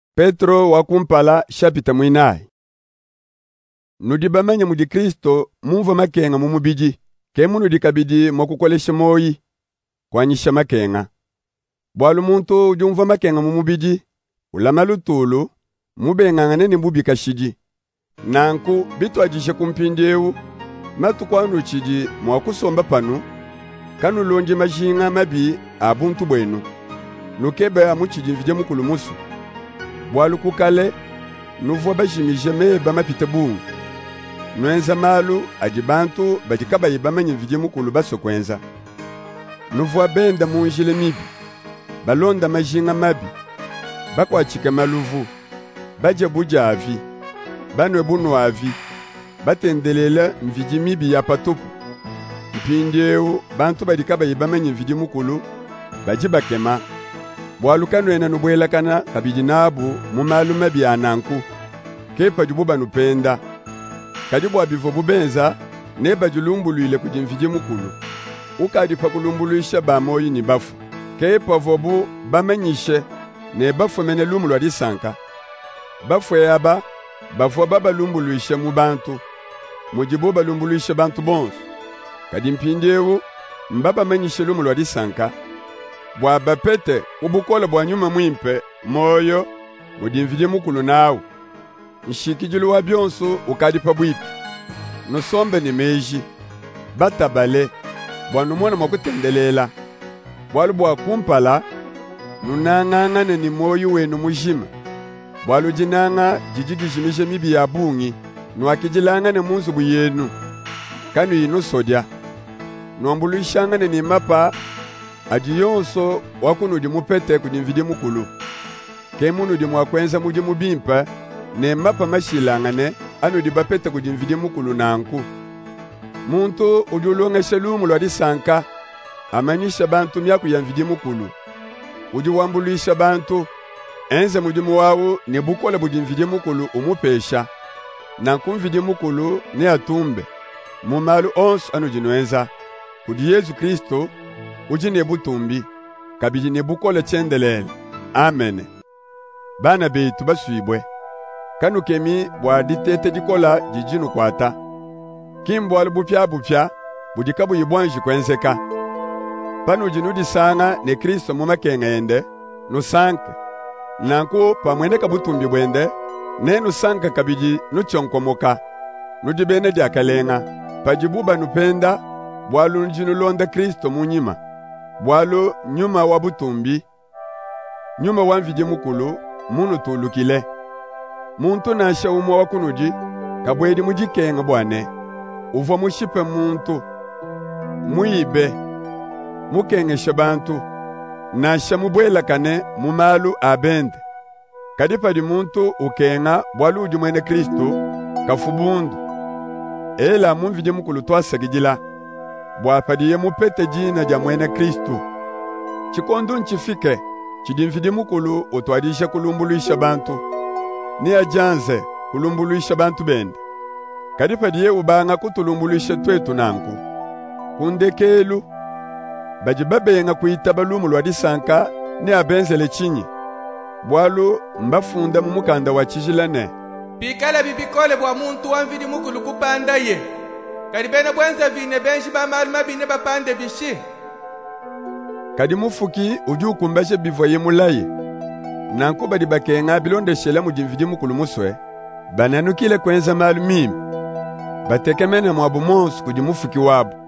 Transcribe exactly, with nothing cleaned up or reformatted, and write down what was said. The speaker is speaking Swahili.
Petro wakumpala shapita mwinayi. Nudibamanya mudi Kristo mumva makenga mumubiji, ke munu dikabidi mwakukolesha moyi kwanyisha makenga. Bwalu muntu ujumva makenga mumubiji, ulama lutulu, mubengangane ni mbubika shiji. Nanku bitu ajishe kumpindiewu, matu kwanu chiji mwakusomba panu, kanu lonje majinga mabi abuntu bwenu. Nukebe amuchiji mvije mukulu musu. Bwalu kukale, nuvuwa bajimije meba mapita bungu. Nuenza malu, ajibantu, bajikaba yibamanye mvije mukulu baso kwenza. Nuvuwa benda munjile mibi, balonda majinga mabi, bakwa chike maluvu, baje buja avi, banwe bunu avi, batendelela mvije mibi ya patupu. Mpindiewu, bantu bajikaba yibamanye mvije mukulu, bajibakema. Bwaluka ena nubwelakana kabijinabu mumalu mabi ananku. Kepa jububa nupenda. Kajibu abivo bubenza, neba julumbuluile kujimvije mukulu. Ukadipa kulumbuluisha bamoyi ni bafu. Kepa vobu bamenyishe, ne bafu mene lumulu adisanka. Bafu yaba, bafu baba lumbuluisha mubantu. Mujibu balumbuluisha bantu bonsu. Kadimpindiewu, mbaba menyishe lumulu adisanka. Bwa bapete ubukole bwa nyuma mwimpe moyo udimvije mukulu nawo nshikijulu wa byonso ukadipa bwipi nusombe ni meji batabale bwa numona mwakutendelela bwalu bwa kumpala nunangangane ni moyo wenu mujima bwalu jinanga jijigishimishe mibi ya bungi nuakijilangane munzu buyenu kanu inu sodya nuambuluishangane ni mapa aji yonso wakunu di mupete kudimvide mukulu. Ke munu di mwakwenza mudi mubimpa, ne mapa mashilangane, anu di bapete kudimvide mukulu nanku. Muntu ujulonga shelumu lwadi sanka, amanisha bantu miyaku ya mvide mukulu. Uju wambulisha bantu, enze mudi muwawu ne bukole budimvide mukulu umupesha. Nanku mvide mukulu ne atumbe. Mumalu onsu anu jinuenza. Kudi Yesu Kristo, uji ne butumbi, kabiji ne bukole chendelele. Amen. Bana beitu basuibwe. Kanu kemi bwaditete jikola jijinu kwata. Kimbo alubupya bupya, budikabu yibwanji kwenzeka. Panu jinudi sanga ne Kristo mumakenga ende, nusanke. Nanku pamwendeka butumbi bwende, ne nusanka kabiji nuchonkomoka. Nudibene diakalenga. Pajibuba nupenda, bwalu njinu londa Kristo munyima. Bwalu nyuma wa butumbi, nyuma wa mvije mukulu, munu tulukile. Muntu nasha umwa wakunuji, kabwedi mujikenga bwane. Uva mushipe muntu, muibe, mukengesha bantu, nasha mubwela kane mumalu abende. Kadipa di muntu ukenga bwalu ujumwene Kristo, kafubundu. Ela mumvije mukulu twasagijila. Bwapadiye mupete jina ja mwene Kristo. Chikondu nchifike, chidimvidi mukulu utwadisha kulumbuluisha bantu. Ni ajanze kulumbuluisha bantu bende. Kadipadiye ubanga kutulumbuluisha twetu nanku. Kundekelu, bajibabe nga kuitaba lumulu wadisanka ni abenzele chinyi. Bwalu mbafunda mumukanda wa chijilane. Bikala bibikole bwa muntu wamvidi mukulu kupanda ye. Kadibene bwenza vine benshi ba maluma bine bapande bishi. Kadi mufuki uju kumbashe bivoye mulaye. Nanku badi bakenga bilonde shela mujimvidi mukulu muswe. Bananukile kwenza malumimi. Batekemene mwabu monsu kuji mufuki wabu.